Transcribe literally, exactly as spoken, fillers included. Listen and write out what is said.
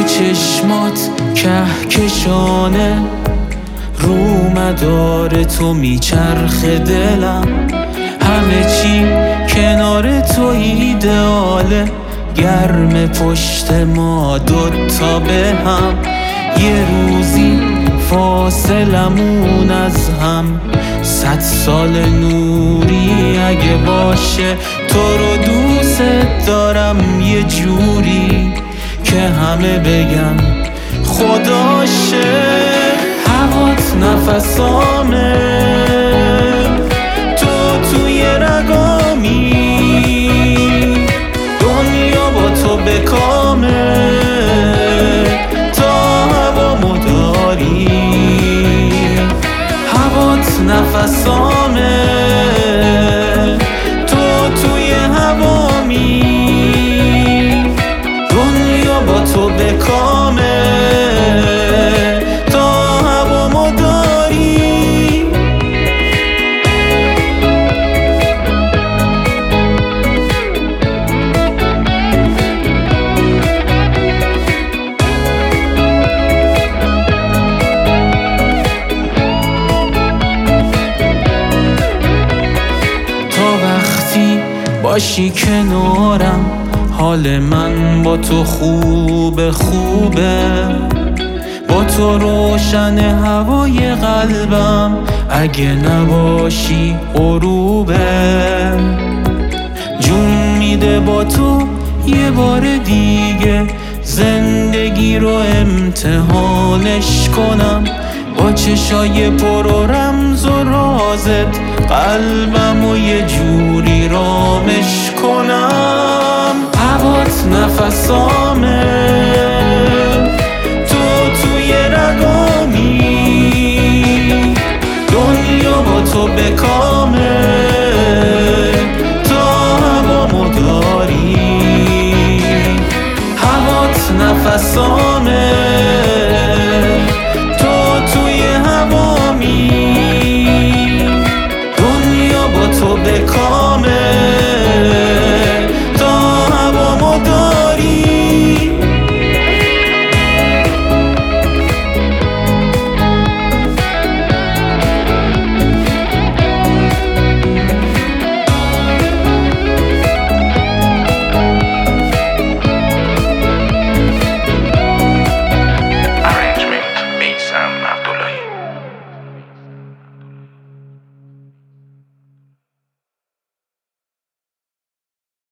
چشمات کهکشانه، رو مدار تو میچرخه دلم، همه چی کنار تو ایدئاله، گرم پشت ما دوتا به هم، یه روزی فاصلمون از هم صد سال نوری اگه باشه. تو رو دوست دارم یه جوری که همه بگن خداشه. هوات نفسامه، تو توی رگامی، دنیا با تو بکامه، تا هوامو داری. هوات نفسامه، تو توی هوامی، دنیا با تو بکامه، تا هوامو داری. باشی کنارم، حال من با تو خوبه خوبه، با تو روشن هوای قلبم، اگه نباشی غروبه. جون میده با تو یه بار دیگه، زندگی رو امتحانش کنم، با چشای پر و رمز و رازت قلبم و یه جوری رامش کنم. هوات نفسامه، تو توی رگامی، دنیا با تو بکار.